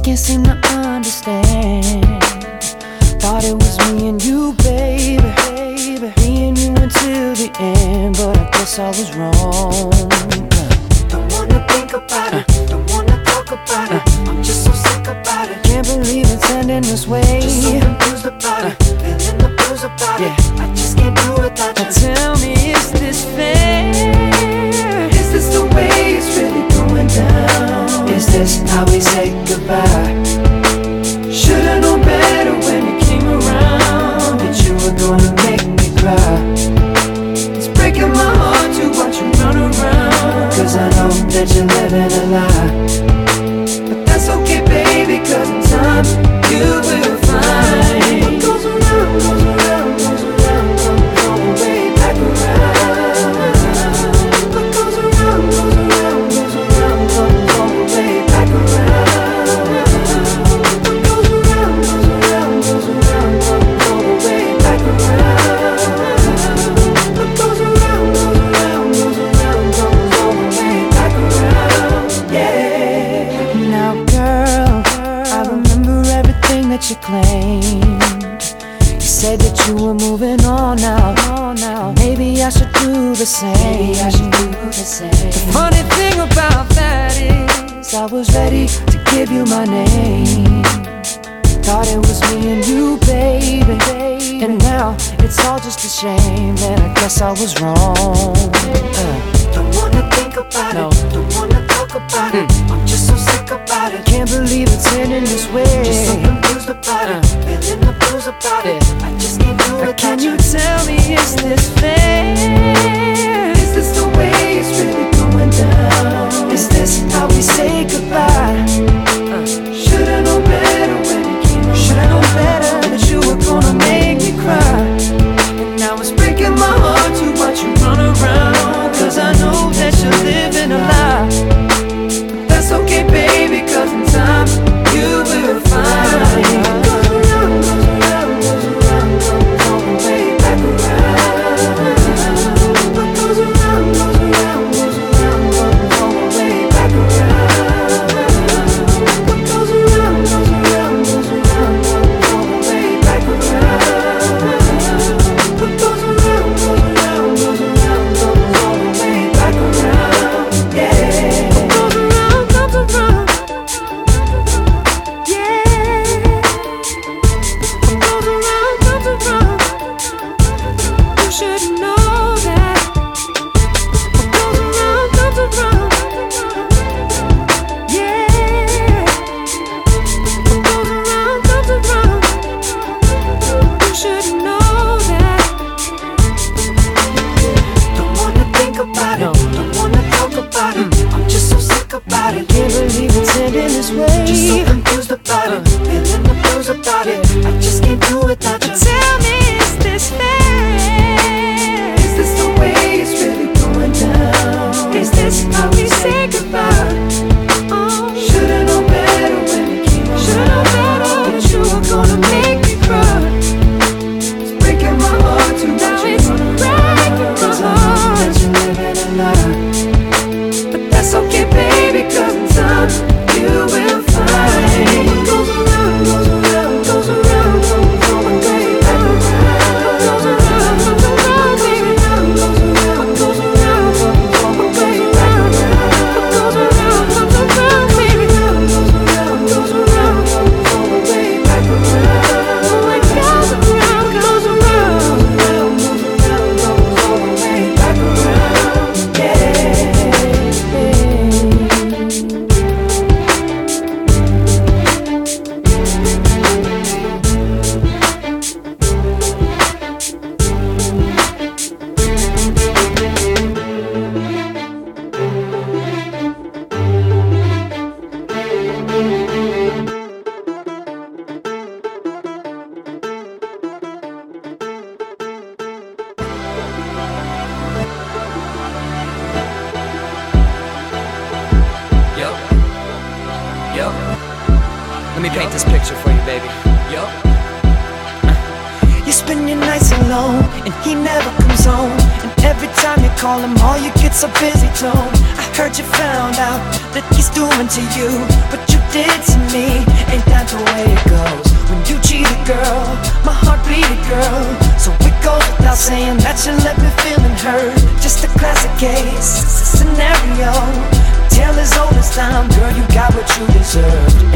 can't seem to understand. Thought it was me and you, baby, me and you until the end, but I guess I was wrong. Don't wanna think about it, don't wanna talk about it. I'm just so sick about it. Can't believe it's ending this way. Just so confused about it, feeling the blues about it. I just can't do without you. Now tell me, is this fair? Is this the way it's really going down? Is this how we say goodbye? Should've known better when you came around, that you were gonna make me cry. It's breaking my heart to watch you run around, cause I know that you're living a lie. But that's okay, baby, cause in time you will find what goes around, goes around, goes around, comes all the way back around. What goes around, goes around, goes around, comes all the way back around. What goes around, goes around, goes around, comes all the way back around. What goes around, goes around, goes around, comes all the way back around. Yeah. Now, girl, I remember everything that you claimed. You said that you were moving on now. Maybe I should do the same. The funny thing about that is I was ready to give you my name. Thought it was me and you, baby, and now it's all just a shame. And I guess I was wrong. Don't wanna think about it, don't wanna talk about it. I'm just so sick about it. Can't believe it's ending this way. Just so confused about it, feeling the blues about it. I just can't do it. Can you tell me, is this fair? Is this the way it's really going down? Is this how we say goodbye? Should've known better when you came around. Should've known better that you were gonna make me cry. And now it's breaking my heart to watch you run around, cause I know that you're living a lie. But that's okay, baby, cause in time you will find what goes around, goes around, goes around, comes all the way back around. What goes around, goes around, goes around, comes all the way back around. What goes around, goes around, goes around, comes all the way back around. What goes around, goes around, goes around, comes all the way back around. Yeah. What goes around, comes around. Yeah. What goes around, comes around. You should know that. What goes around, comes around. Yeah. What goes around, comes around. You should know that. Don't wanna think about it, don't wanna talk about it. I'm just so sick about it. Can't believe it's ending this way. Just so confused about it, feeling the blues about it. I just can't do without you. Tell me, is this fair? Is this the way it's really going down? Is this how we say goodbye? Should've known better when you came around. Should've known better that you were gonna make me cry. It's breaking my heart to watch you run around, cause I know that you're living a lie. But that's okay, baby, cause in time you will find what goes around, goes around, goes around, comes all the way back around. What goes around, comes around, baby, goes around. What goes around, comes all the way back around. What goes around, comes around, baby, goes around, goes around, comes all the way back around. What goes around, goes around, goes around, comes all the way back around. Yeah. Yo, let me paint this picture for you, baby. Yo. You spend your nights alone and he never comes home, and Every time you call him, all you get's a busy tone. I heard you found out that he's doing to you what you did to me. Ain't that the way it goes? When you cheat a girl, my heart beat a girl. So it goes without saying that you left me feeling hurt. Just a classic case, scenario. Tale as old as time, girl, you got what you deserved.